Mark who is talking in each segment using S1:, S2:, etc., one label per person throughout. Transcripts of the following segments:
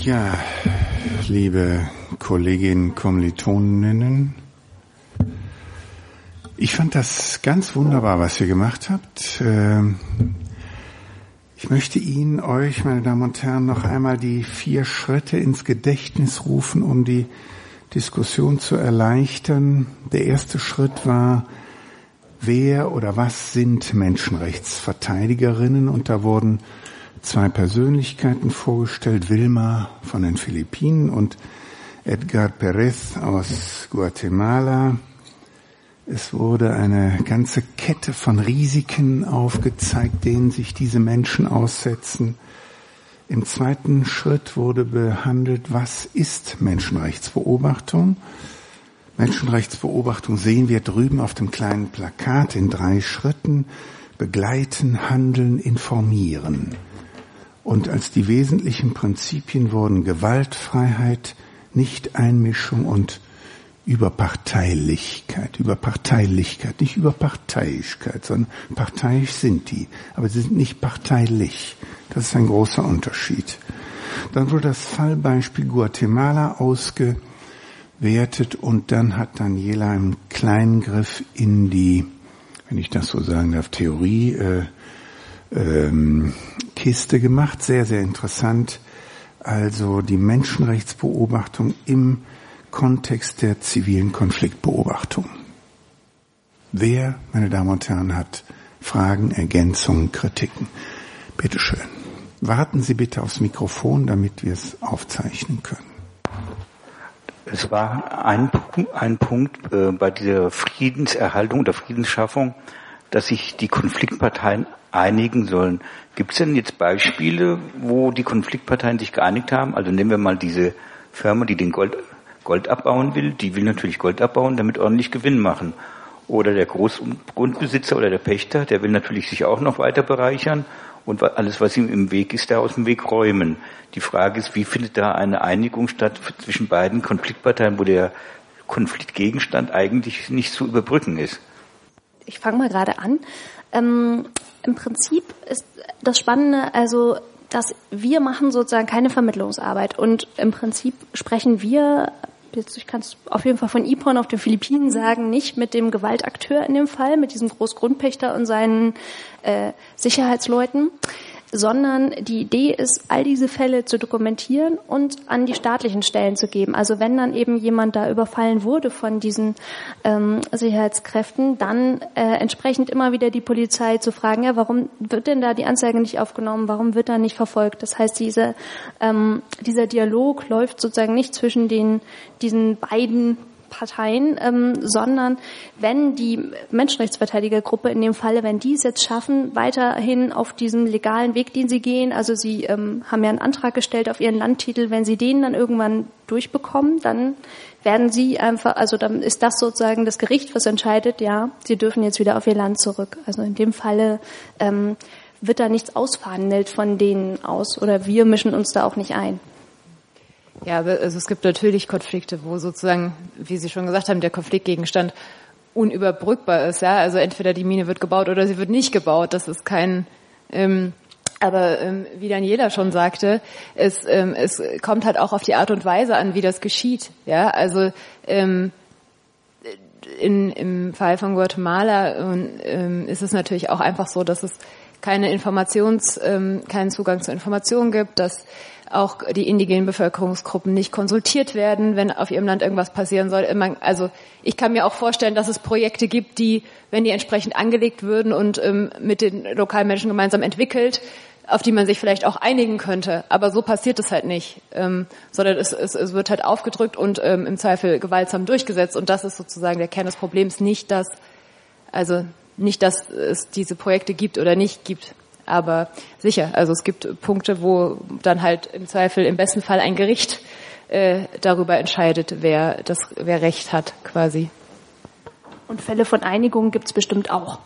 S1: Ja, liebe Kolleginnen, Kommilitoninnen, ich fand das ganz wunderbar, was ihr gemacht habt. Ich möchte Ihnen, euch, meine Damen und Herren, noch einmal die 4 Schritte ins Gedächtnis rufen, um die Diskussion zu erleichtern. Der erste Schritt war, wer oder was sind Menschenrechtsverteidigerinnen? Und da wurden 2 Persönlichkeiten vorgestellt, Wilma von den Philippinen und Edgar Perez aus Guatemala. Es wurde eine ganze Kette von Risiken aufgezeigt, denen sich diese Menschen aussetzen. Im zweiten Schritt wurde behandelt, was ist Menschenrechtsbeobachtung? Menschenrechtsbeobachtung sehen wir drüben auf dem kleinen Plakat in 3 Schritten: begleiten, handeln, informieren. Und als die wesentlichen Prinzipien wurden Gewaltfreiheit, Nichteinmischung und Überparteilichkeit, nicht Überparteiischkeit, sondern parteiisch sind die, aber sie sind nicht parteilich. Das ist ein großer Unterschied. Dann wurde das Fallbeispiel Guatemala ausgewertet und dann hat Daniela einen kleinen Griff in die, wenn ich das so sagen darf, Theorie, Kiste gemacht. Sehr, sehr interessant. Also die Menschenrechtsbeobachtung im Kontext der zivilen Konfliktbeobachtung. Wer, meine Damen und Herren, hat Fragen, Ergänzungen, Kritiken? Bitte schön. Warten Sie bitte aufs Mikrofon, damit wir es aufzeichnen können.
S2: Es war ein Punkt bei dieser Friedenserhaltung oder Friedensschaffung, dass sich die Konfliktparteien einigen sollen. Gibt es denn jetzt Beispiele, wo die Konfliktparteien sich geeinigt haben? Also nehmen wir mal diese Firma, die den Gold abbauen will. Die will natürlich Gold abbauen, damit ordentlich Gewinn machen. Oder der Großgrundbesitzer oder der Pächter, der will natürlich sich auch noch weiter bereichern und alles, was ihm im Weg ist, da aus dem Weg räumen. Die Frage ist, wie findet da eine Einigung statt zwischen beiden Konfliktparteien, wo der Konfliktgegenstand eigentlich nicht zu überbrücken ist?
S3: Ich fange mal gerade an. Im Prinzip ist das Spannende, also, dass wir machen sozusagen keine Vermittlungsarbeit und im Prinzip sprechen wir, jetzt ich kann es auf jeden Fall von IPON auf den Philippinen sagen, nicht mit dem Gewaltakteur in dem Fall, mit diesem Großgrundpächter und seinen Sicherheitsleuten, sondern die Idee ist, all diese Fälle zu dokumentieren und an die staatlichen Stellen zu geben. Also wenn dann eben jemand da überfallen wurde von diesen Sicherheitskräften, dann entsprechend immer wieder die Polizei zu fragen, ja, warum wird denn da die Anzeige nicht aufgenommen, warum wird da nicht verfolgt? Das heißt, dieser Dialog läuft sozusagen nicht zwischen diesen beiden Parteien, sondern wenn die Menschenrechtsverteidigergruppe in dem Falle, wenn die es jetzt schaffen, weiterhin auf diesem legalen Weg, den sie gehen, also sie haben ja einen Antrag gestellt auf ihren Landtitel, wenn sie den dann irgendwann durchbekommen, dann werden sie einfach, also dann ist das sozusagen das Gericht, was entscheidet, ja, sie dürfen jetzt wieder auf ihr Land zurück. Also in dem Falle wird da nichts ausverhandelt von denen aus oder wir mischen uns da auch nicht ein.
S4: Ja, also es gibt natürlich Konflikte, wo sozusagen, wie Sie schon gesagt haben, der Konfliktgegenstand unüberbrückbar ist. Ja, also entweder die Mine wird gebaut oder sie wird nicht gebaut. Das ist kein. Aber wie Daniela schon sagte, es kommt halt auch auf die Art und Weise an, wie das geschieht. Ja, also im Fall von Guatemala ist es natürlich auch einfach so, dass es keinen Zugang zu Informationen gibt, dass auch die indigenen Bevölkerungsgruppen nicht konsultiert werden, wenn auf ihrem Land irgendwas passieren soll. Also ich kann mir auch vorstellen, dass es Projekte gibt, die, wenn die entsprechend angelegt würden und mit den lokalen Menschen gemeinsam entwickelt, auf die man sich vielleicht auch einigen könnte. Aber so passiert es halt nicht, sondern es wird halt aufgedrückt und im Zweifel gewaltsam durchgesetzt. Und das ist sozusagen der Kern des Problems, nicht, dass es diese Projekte gibt oder nicht gibt. Aber sicher, also es gibt Punkte, wo dann halt im Zweifel im besten Fall ein Gericht darüber entscheidet, wer Recht hat quasi.
S3: Und Fälle von Einigung gibt es bestimmt auch.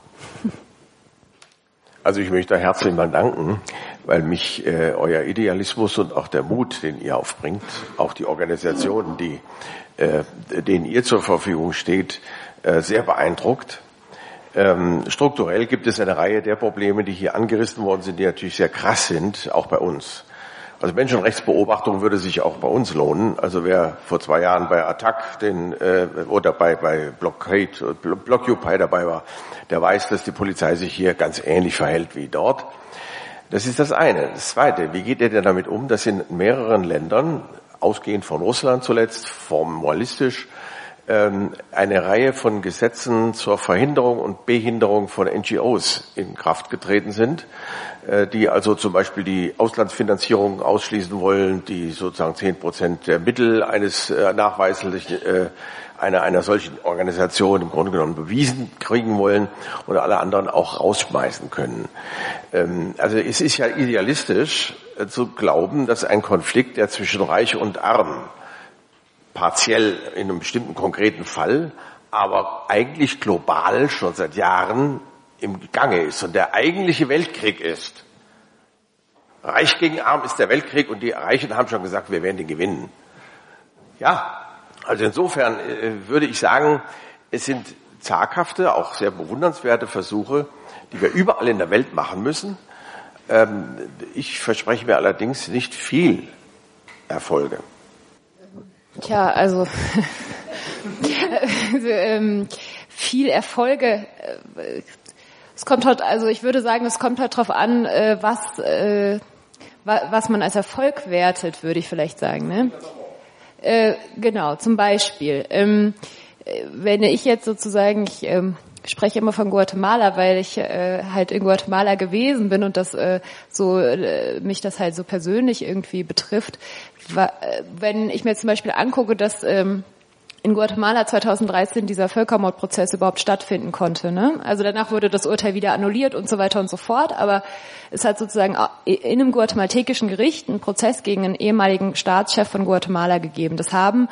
S5: Also ich möchte herzlich mal danken, weil mich euer Idealismus und auch der Mut, den ihr aufbringt, auch die Organisationen, denen ihr zur Verfügung steht, sehr beeindruckt. Strukturell gibt es eine Reihe der Probleme, die hier angerissen worden sind, die natürlich sehr krass sind, auch bei uns. Also Menschenrechtsbeobachtung würde sich auch bei uns lohnen. Also wer vor 2 Jahren bei Attac oder bei Blockupy dabei war, der weiß, dass die Polizei sich hier ganz ähnlich verhält wie dort. Das ist das eine. Das zweite, wie geht ihr denn damit um, dass in mehreren Ländern, ausgehend von Russland zuletzt, formalistisch, eine Reihe von Gesetzen zur Verhinderung und Behinderung von NGOs in Kraft getreten sind, die also zum Beispiel die Auslandsfinanzierung ausschließen wollen, die sozusagen 10% der Mittel eines nachweislich einer solchen Organisation im Grunde genommen bewiesen kriegen wollen oder alle anderen auch rausschmeißen können. Also es ist ja idealistisch zu glauben, dass ein Konflikt, der zwischen Reich und Arm partiell in einem bestimmten konkreten Fall, aber eigentlich global schon seit Jahren im Gange ist und der eigentliche Weltkrieg ist. Reich gegen Arm ist der Weltkrieg und die Reichen haben schon gesagt, wir werden den gewinnen. Ja, also insofern würde ich sagen, es sind zaghafte, auch sehr bewundernswerte Versuche, die wir überall in der Welt machen müssen. Ich verspreche mir allerdings nicht viel Erfolge.
S4: Tja, also viel Erfolge. Es kommt halt, also ich würde sagen, es kommt halt drauf an, was man als Erfolg wertet, würde ich vielleicht sagen. Ne? Genau, zum Beispiel, wenn ich jetzt sozusagen, ich spreche immer von Guatemala, weil ich halt in Guatemala gewesen bin und das mich das halt so persönlich irgendwie betrifft. Wenn ich mir zum Beispiel angucke, dass in Guatemala 2013 dieser Völkermordprozess überhaupt stattfinden konnte, ne? Also danach wurde das Urteil wieder annulliert und so weiter und so fort, aber es hat sozusagen in einem guatemaltekischen Gericht einen Prozess gegen einen ehemaligen Staatschef von Guatemala gegeben. Das haben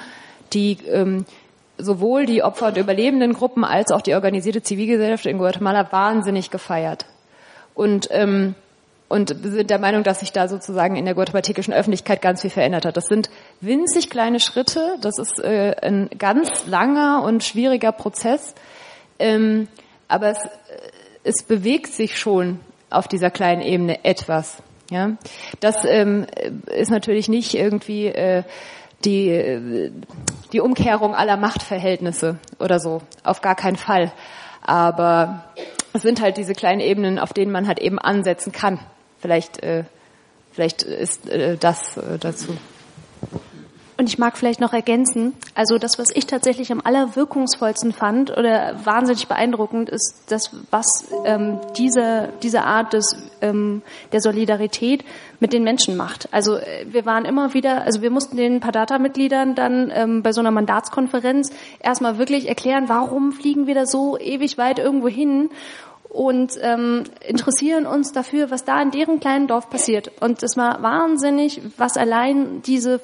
S4: sowohl die Opfer- und Überlebendengruppen als auch die organisierte Zivilgesellschaft in Guatemala wahnsinnig gefeiert. Und sind der Meinung, dass sich da sozusagen in der guatemaltekischen Öffentlichkeit ganz viel verändert hat. Das sind winzig kleine Schritte, das ist ein ganz langer und schwieriger Prozess, aber es bewegt sich schon auf dieser kleinen Ebene etwas. Ja? Das ist natürlich nicht irgendwie die Umkehrung aller Machtverhältnisse oder so, auf gar keinen Fall. Aber es sind halt diese kleinen Ebenen, auf denen man halt eben ansetzen kann. Vielleicht ist das dazu.
S3: Und ich mag vielleicht noch ergänzen, also das, was ich tatsächlich am allerwirkungsvollsten fand oder wahnsinnig beeindruckend, ist das, was diese Art der Solidarität mit den Menschen macht. Also wir waren immer wieder, also wir mussten den Pardata-Mitgliedern dann bei so einer Mandatskonferenz erstmal wirklich erklären, warum fliegen wir da so ewig weit irgendwo hin und interessieren uns dafür, was da in deren kleinen Dorf passiert. Und es war wahnsinnig, was allein diese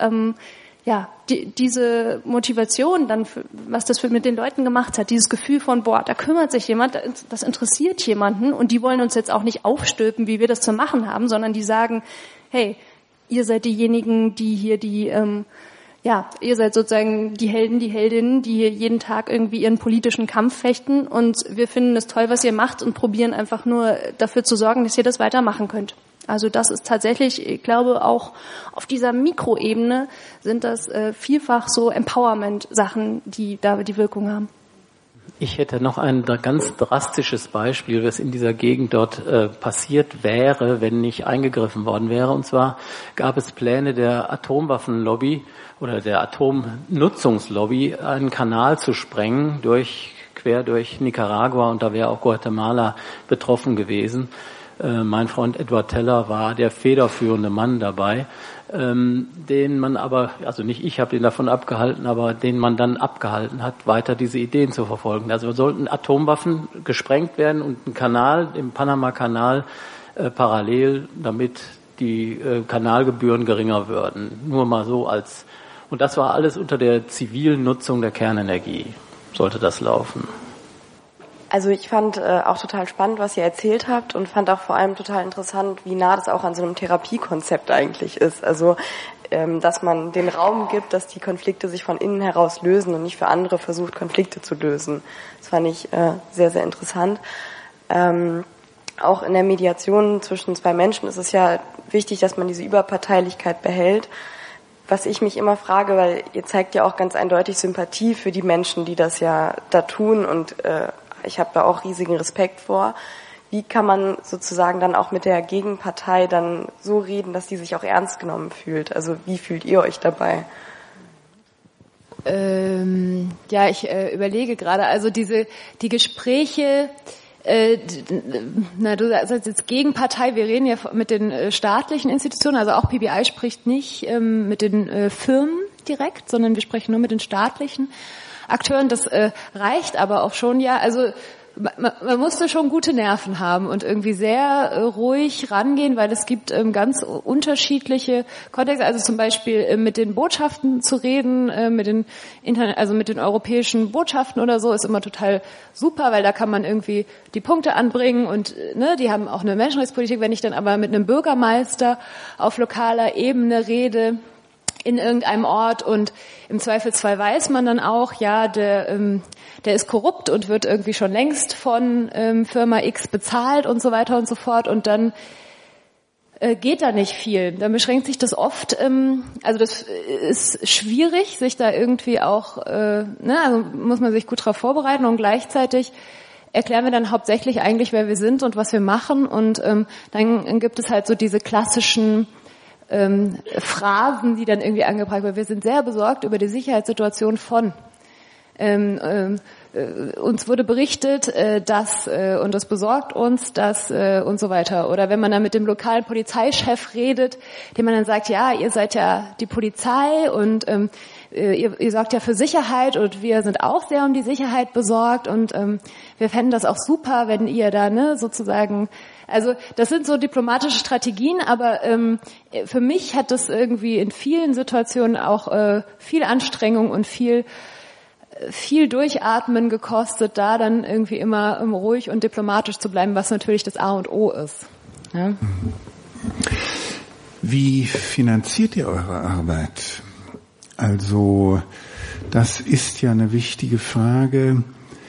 S3: Motivation dann, was das mit den Leuten gemacht hat, dieses Gefühl von, boah, da kümmert sich jemand, das interessiert jemanden und die wollen uns jetzt auch nicht aufstülpen, wie wir das zu machen haben, sondern die sagen, hey, ihr seid diejenigen, die hier ihr seid sozusagen die Helden, die Heldinnen, die hier jeden Tag irgendwie ihren politischen Kampf fechten und wir finden es toll, was ihr macht und probieren einfach nur dafür zu sorgen, dass ihr das weitermachen könnt. Also das ist tatsächlich, ich glaube auch auf dieser Mikroebene sind das vielfach so Empowerment-Sachen, die da die Wirkung haben.
S6: Ich hätte noch ein ganz drastisches Beispiel, was in dieser Gegend dort passiert wäre, wenn nicht eingegriffen worden wäre. Und zwar gab es Pläne der Atomwaffenlobby oder der Atomnutzungslobby, einen Kanal zu sprengen, quer durch Nicaragua, und da wäre auch Guatemala betroffen gewesen. Mein Freund Edward Teller war der federführende Mann dabei, den man aber, also nicht ich habe ihn davon abgehalten, aber den man dann abgehalten hat, weiter diese Ideen zu verfolgen. Also sollten Atomwaffen gesprengt werden und ein Kanal, im Panama-Kanal, parallel, damit die Kanalgebühren geringer würden. Nur mal so und das war alles unter der zivilen Nutzung der Kernenergie, sollte das laufen.
S7: Also ich fand auch total spannend, was ihr erzählt habt und fand auch vor allem total interessant, wie nah das auch an so einem Therapiekonzept eigentlich ist. Also dass man den Raum gibt, dass die Konflikte sich von innen heraus lösen und nicht für andere versucht, Konflikte zu lösen. Das fand ich sehr, sehr interessant. auch in der Mediation zwischen zwei Menschen ist es ja wichtig, dass man diese Überparteilichkeit behält. Was ich mich immer frage, weil ihr zeigt ja auch ganz eindeutig Sympathie für die Menschen, die das ja da tun, und ich habe da auch riesigen Respekt vor. Wie kann man sozusagen dann auch mit der Gegenpartei dann so reden, dass die sich auch ernst genommen fühlt? Also wie fühlt ihr euch dabei?
S4: Ich überlege gerade, also die Gespräche, du sagst jetzt Gegenpartei, wir reden ja mit den staatlichen Institutionen, also auch PBI spricht nicht mit den Firmen direkt, sondern wir sprechen nur mit den staatlichen Akteuren. Das reicht aber auch schon, ja, also man musste schon gute Nerven haben und irgendwie sehr ruhig rangehen, weil es gibt ganz unterschiedliche Kontexte. Also zum Beispiel mit den Botschaften zu reden, mit den europäischen Botschaften oder so, ist immer total super, weil da kann man irgendwie die Punkte anbringen und die haben auch eine Menschenrechtspolitik. Wenn ich dann aber mit einem Bürgermeister auf lokaler Ebene rede, in irgendeinem Ort, und im Zweifelsfall weiß man dann auch, ja, der ist korrupt und wird irgendwie schon längst von Firma X bezahlt und so weiter und so fort, und dann geht da nicht viel. Dann beschränkt sich das oft, also das ist schwierig, sich da irgendwie auch, also muss man sich gut drauf vorbereiten, und gleichzeitig erklären wir dann hauptsächlich eigentlich, wer wir sind und was wir machen, und dann gibt es halt so diese klassischen Phrasen, die dann irgendwie angebracht werden. Wir sind sehr besorgt über die Sicherheitssituation von. Uns wurde berichtet, dass, und das besorgt uns, dass, und so weiter. Oder wenn man dann mit dem lokalen Polizeichef redet, dem man dann sagt, ja, ihr seid ja die Polizei und ihr sorgt ja für Sicherheit, und wir sind auch sehr um die Sicherheit besorgt, und wir fänden das auch super, wenn ihr da sozusagen, also das sind so diplomatische Strategien, aber für mich hat das irgendwie in vielen Situationen auch viel Anstrengung und viel Durchatmen gekostet, da dann irgendwie immer ruhig und diplomatisch zu bleiben, was natürlich das A und O ist. Ja?
S1: Wie finanziert ihr eure Arbeit? Also das ist ja eine wichtige Frage.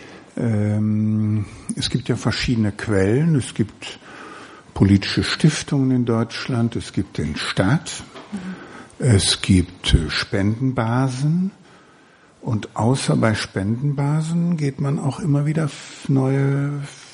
S1: Es gibt ja verschiedene Quellen. Es gibt politische Stiftungen in Deutschland, es gibt den Staat, es gibt Spendenbasen, und außer bei Spendenbasen geht man auch immer wieder neue,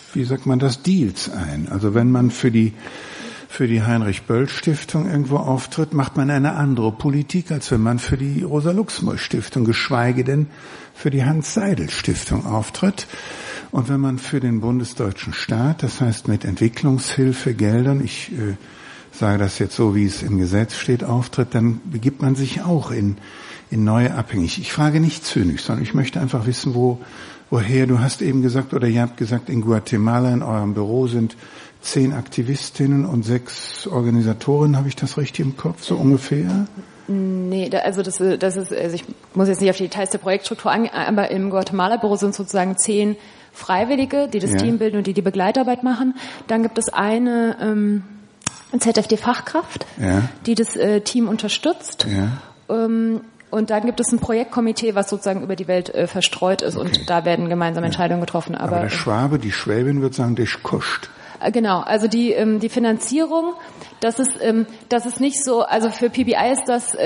S1: Deals ein. Also wenn man für die Heinrich-Böll-Stiftung irgendwo auftritt, macht man eine andere Politik, als wenn man für die Rosa-Luxemburg-Stiftung, geschweige denn für die Hans-Seidel-Stiftung auftritt. Und wenn man für den bundesdeutschen Staat, das heißt mit Entwicklungshilfegeldern, ich sage das jetzt so, wie es im Gesetz steht, auftritt, dann begibt man sich auch in neue Abhängigkeiten. Ich frage nicht zynisch, sondern ich möchte einfach wissen, woher, du hast eben gesagt, oder ihr habt gesagt, in Guatemala in eurem Büro sind 10 Aktivistinnen und 6 Organisatorinnen, habe ich das richtig im Kopf, so ungefähr?
S4: Nee, also das ist, also ich muss jetzt nicht auf die Details der Projektstruktur eingehen, aber im Guatemala-Büro sind sozusagen 10 Freiwillige, die das Team bilden und die Begleitarbeit machen. Dann gibt es eine ZFD-Fachkraft, die das Team unterstützt. Ja. Und dann gibt es ein Projektkomitee, was sozusagen über die Welt verstreut ist, und da werden gemeinsam Entscheidungen getroffen. Aber
S1: der Schwabe, die Schwäbin wird sagen, das kostet.
S4: Genau, also die Finanzierung, das ist nicht so, also für PBI ist das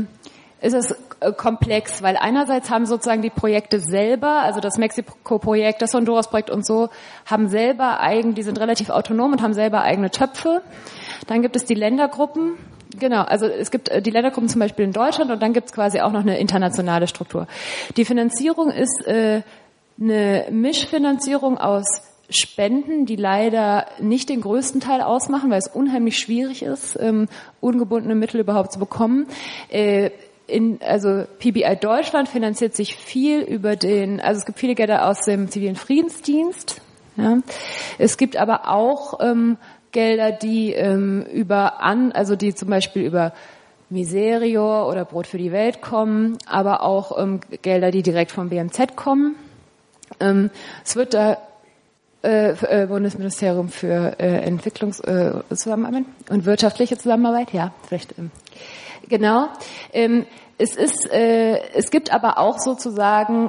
S4: komplex, weil einerseits haben sozusagen die Projekte selber, also das Mexiko-Projekt, das Honduras-Projekt und so, die sind relativ autonom und haben selber eigene Töpfe. Dann gibt es die Ländergruppen. Genau, also es gibt die Ländergruppen zum Beispiel in Deutschland, und dann gibt es quasi auch noch eine internationale Struktur. Die Finanzierung ist eine Mischfinanzierung aus Spenden, die leider nicht den größten Teil ausmachen, weil es unheimlich schwierig ist, ungebundene Mittel überhaupt zu bekommen. Also PBI Deutschland finanziert sich viel also es gibt viele Gelder aus dem zivilen Friedensdienst. Ja. Es gibt aber auch Gelder, die die zum Beispiel über Miserio oder Brot für die Welt kommen, aber auch Gelder, die direkt vom BMZ kommen. Es wird da Bundesministerium für Entwicklungszusammenarbeit und wirtschaftliche Zusammenarbeit, ja, vielleicht. Genau. Es gibt aber auch sozusagen,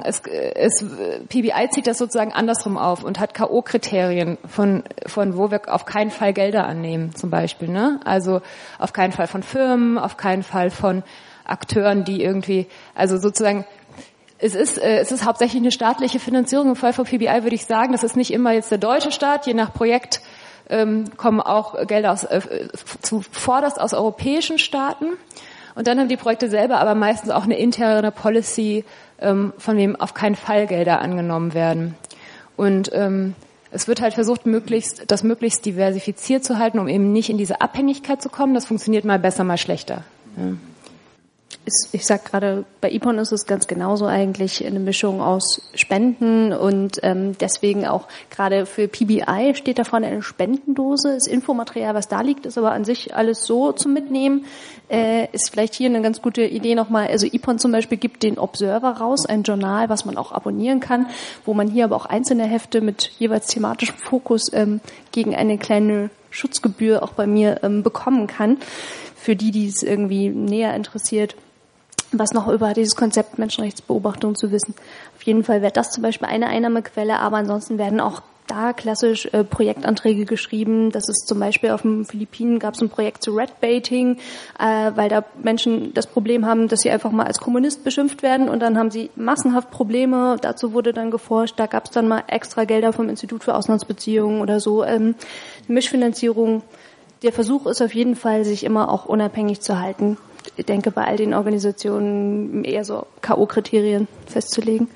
S4: PBI zieht das sozusagen andersrum auf und hat K.O.-Kriterien von wo wir auf keinen Fall Gelder annehmen, zum Beispiel, ne? Also auf keinen Fall von Firmen, auf keinen Fall von Akteuren, die irgendwie, also sozusagen, es ist hauptsächlich eine staatliche Finanzierung. Im Fall von PBI würde ich sagen, das ist nicht immer jetzt der deutsche Staat, je nach Projekt kommen auch Gelder zuvorderst aus europäischen Staaten. Und dann haben die Projekte selber aber meistens auch eine interne Policy, von wem auf keinen Fall Gelder angenommen werden. Und es wird halt versucht, das möglichst diversifiziert zu halten, um eben nicht in diese Abhängigkeit zu kommen. Das funktioniert mal besser, mal schlechter. Ja.
S3: Ich sag gerade, bei IPON ist es ganz genauso eigentlich eine Mischung aus Spenden und deswegen auch gerade für PBI steht da vorne eine Spendendose. Das Infomaterial, was da liegt, ist aber an sich alles so zum Mitnehmen. Ist vielleicht hier eine ganz gute Idee nochmal. Also IPON zum Beispiel gibt den Observer raus, ein Journal, was man auch abonnieren kann, wo man hier aber auch einzelne Hefte mit jeweils thematischem Fokus gegen eine kleine Schutzgebühr auch bei mir bekommen kann. Für die es irgendwie näher interessiert, was noch über dieses Konzept Menschenrechtsbeobachtung zu wissen. Auf jeden Fall wäre das zum Beispiel eine Einnahmequelle, aber ansonsten werden auch da klassisch Projektanträge geschrieben. Das ist zum Beispiel auf den Philippinen gab es ein Projekt zu Redbaiting, weil da Menschen das Problem haben, dass sie einfach mal als Kommunist beschimpft werden und dann haben sie massenhaft Probleme. Dazu wurde dann geforscht. Da gab es dann mal extra Gelder vom Institut für Auslandsbeziehungen oder so. Mischfinanzierung. Der Versuch ist auf jeden Fall, sich immer auch unabhängig zu halten. Ich denke, bei all den Organisationen eher so K.O.-Kriterien festzulegen.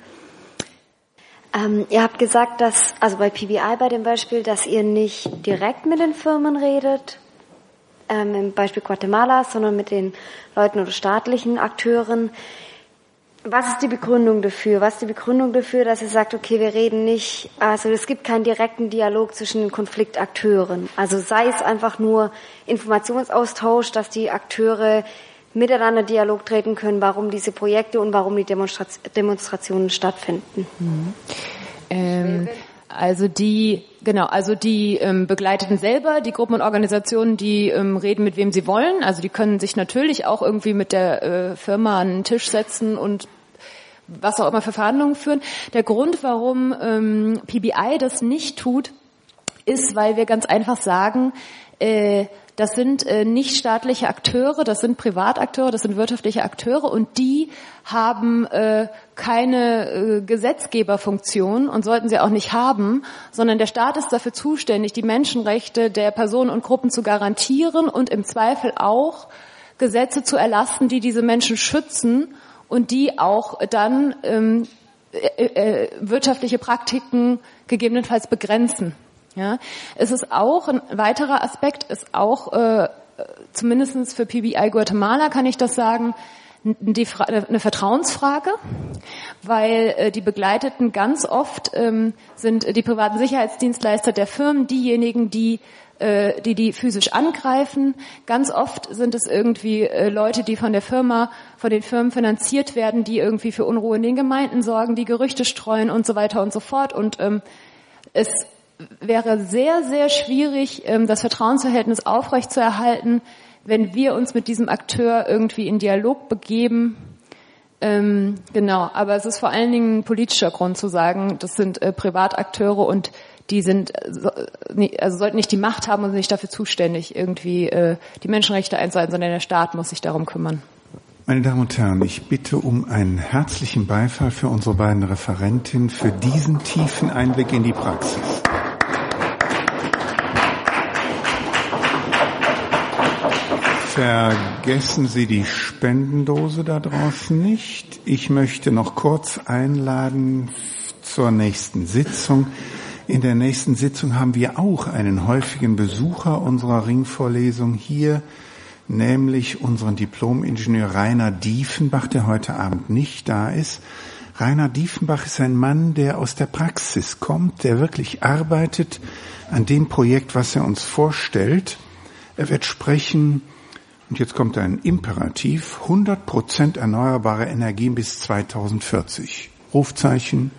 S8: Ihr habt gesagt, dass, also bei PBI bei dem Beispiel, dass ihr nicht direkt mit den Firmen redet, im Beispiel Guatemala, sondern mit den Leuten oder staatlichen Akteuren. Was ist die Begründung dafür? Was ist die Begründung dafür, dass ihr sagt, okay, wir reden nicht, also es gibt keinen direkten Dialog zwischen den Konfliktakteuren. Also sei es einfach nur Informationsaustausch, dass die Akteure miteinander Dialog treten können, warum diese Projekte und warum die Demonstrationen stattfinden.
S4: Also die Begleiteten selber, die Gruppen und Organisationen, die reden, mit wem sie wollen. Also die können sich natürlich auch irgendwie mit der Firma an den Tisch setzen und was auch immer für Verhandlungen führen. Der Grund, warum PBI das nicht tut, ist, weil wir ganz einfach sagen, das sind nicht staatliche Akteure, das sind Privatakteure, das sind wirtschaftliche Akteure und die haben keine Gesetzgeberfunktion und sollten sie auch nicht haben, sondern der Staat ist dafür zuständig, die Menschenrechte der Personen und Gruppen zu garantieren und im Zweifel auch Gesetze zu erlassen, die diese Menschen schützen und die auch dann wirtschaftliche Praktiken gegebenenfalls begrenzen. Ja, es ist auch ein weiterer Aspekt, ist auch zumindest für PBI Guatemala kann ich das sagen, eine Vertrauensfrage, weil die Begleiteten ganz oft sind die privaten Sicherheitsdienstleister der Firmen diejenigen, die physisch angreifen. Ganz oft sind es irgendwie Leute, die von den Firmen finanziert werden, die irgendwie für Unruhe in den Gemeinden sorgen, die Gerüchte streuen und so weiter und so fort. Und es wäre sehr, sehr schwierig, das Vertrauensverhältnis aufrechtzuerhalten, wenn wir uns mit diesem Akteur irgendwie in Dialog begeben. Genau, aber es ist vor allen Dingen ein politischer Grund zu sagen, das sind Privatakteure und die sollten nicht die Macht haben und sind nicht dafür zuständig, irgendwie die Menschenrechte einzuhalten, sondern der Staat muss sich darum kümmern.
S1: Meine Damen und Herren, ich bitte um einen herzlichen Beifall für unsere beiden Referentinnen für diesen tiefen Einblick in die Praxis. Vergessen Sie die Spendendose da draußen nicht. Ich möchte noch kurz einladen zur nächsten Sitzung. In der nächsten Sitzung haben wir auch einen häufigen Besucher unserer Ringvorlesung hier, nämlich unseren Diplom-Ingenieur Rainer Diefenbach, der heute Abend nicht da ist. Rainer Diefenbach ist ein Mann, der aus der Praxis kommt, der wirklich arbeitet an dem Projekt, was er uns vorstellt. Er wird sprechen, und jetzt kommt ein Imperativ, 100% erneuerbare Energien bis 2040. Rufzeichen,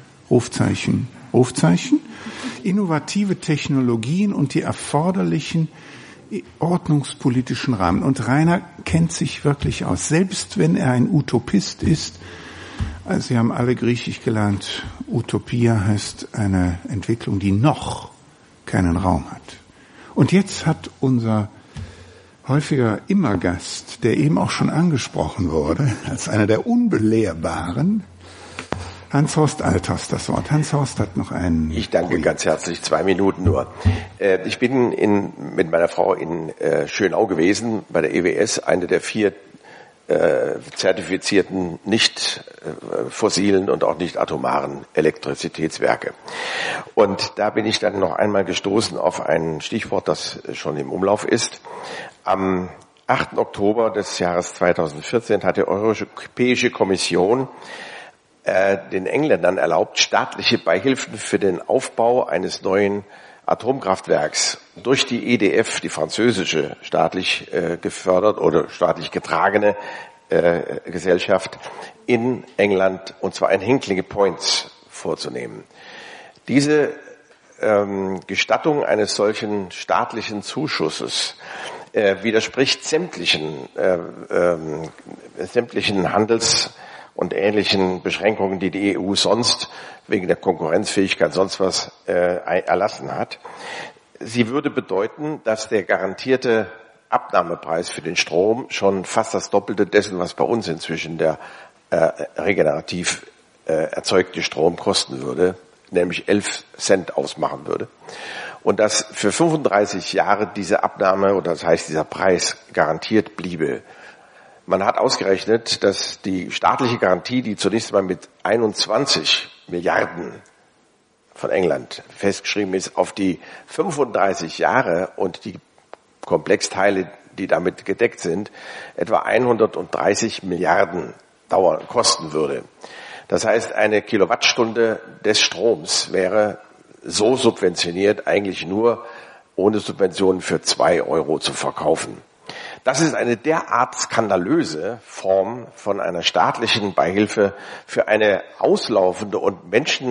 S1: Rufzeichen, Rufzeichen. Innovative Technologien und die erforderlichen ordnungspolitischen Rahmen. Und Rainer kennt sich wirklich aus. Selbst wenn er ein Utopist ist, also Sie haben alle Griechisch gelernt, Utopia heißt eine Entwicklung, die noch keinen Raum hat. Und jetzt hat unser häufiger Immergast, der eben auch schon angesprochen wurde, als einer der Unbelehrbaren, Hans-Horst Althaus das Wort. Hans-Horst hat noch einen...
S5: Ich danke ganz herzlich, 2 Minuten nur. Ich bin mit meiner Frau in Schönau gewesen, bei der EWS, eine der 4 zertifizierten, nicht fossilen und auch nicht atomaren Elektrizitätswerke. Und da bin ich dann noch einmal gestoßen auf ein Stichwort, das schon im Umlauf ist. Am 8. Oktober des Jahres 2014 hat die Europäische Kommission den Engländern erlaubt, staatliche Beihilfen für den Aufbau eines neuen Atomkraftwerks durch die EDF, die französische staatlich gefördert oder staatlich getragene Gesellschaft in England, und zwar in Hinkley Point, vorzunehmen. Diese Gestattung eines solchen staatlichen Zuschusses widerspricht sämtlichen Handels- und ähnlichen Beschränkungen, die die EU sonst wegen der Konkurrenzfähigkeit sonst was erlassen hat. Sie würde bedeuten, dass der garantierte Abnahmepreis für den Strom schon fast das Doppelte dessen, was bei uns inzwischen der regenerativ erzeugte Strom kosten würde, nämlich 11 Cent ausmachen würde. Und dass für 35 Jahre diese Abnahme, oder das heißt dieser Preis, garantiert bliebe. Man hat ausgerechnet, dass die staatliche Garantie, die zunächst mal mit 21 Milliarden von England festgeschrieben ist, auf die 35 Jahre und die Komplexteile, die damit gedeckt sind, etwa 130 Milliarden kosten würde. Das heißt, eine Kilowattstunde des Stroms wäre so subventioniert, eigentlich nur ohne Subventionen für 2 Euro zu verkaufen. Das ist eine derart skandalöse Form von einer staatlichen Beihilfe für eine auslaufende und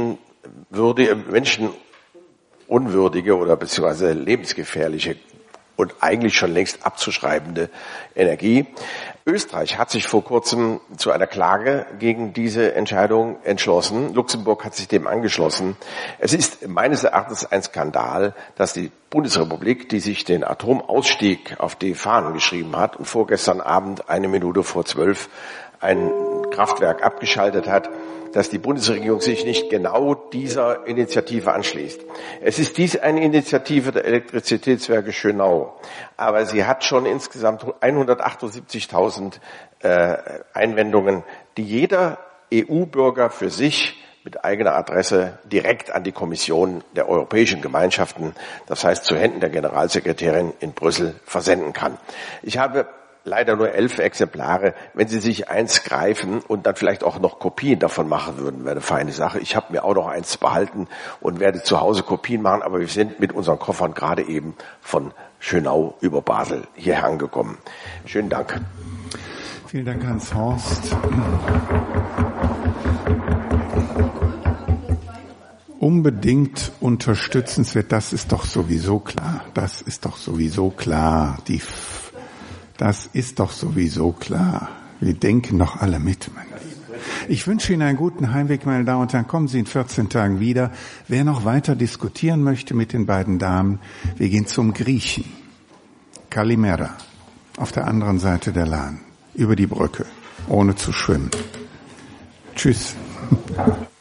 S5: menschenunwürdige oder beziehungsweise lebensgefährliche und eigentlich schon längst abzuschreibende Energie. Österreich hat sich vor kurzem zu einer Klage gegen diese Entscheidung entschlossen. Luxemburg hat sich dem angeschlossen. Es ist meines Erachtens ein Skandal, dass die Bundesrepublik, die sich den Atomausstieg auf die Fahnen geschrieben hat und vorgestern Abend 11:55 ein Kraftwerk abgeschaltet hat, dass die Bundesregierung sich nicht genau dieser Initiative anschließt. Es ist dies eine Initiative der Elektrizitätswerke Schönau, aber sie hat schon insgesamt 178.000 Einwendungen, die jeder EU-Bürger für sich mit eigener Adresse direkt an die Kommission der Europäischen Gemeinschaften, das heißt zu Händen der Generalsekretärin in Brüssel, versenden kann. Ich habe leider nur 11 Exemplare. Wenn Sie sich eins greifen und dann vielleicht auch noch Kopien davon machen würden, wäre eine feine Sache. Ich habe mir auch noch eins behalten und werde zu Hause Kopien machen, aber wir sind mit unseren Koffern gerade eben von Schönau über Basel hierher angekommen. Schönen Dank.
S1: Vielen Dank, Hans-Horst. Unbedingt unterstützenswert, das ist doch sowieso klar. Das ist doch sowieso klar. Das ist doch sowieso klar. Wir denken doch alle mit, meine Lieben. Ich wünsche Ihnen einen guten Heimweg, meine Damen und Herren. Kommen Sie in 14 Tagen wieder. Wer noch weiter diskutieren möchte mit den beiden Damen, wir gehen zum Griechen. Kalimera, auf der anderen Seite der Lahn, über die Brücke, ohne zu schwimmen. Tschüss.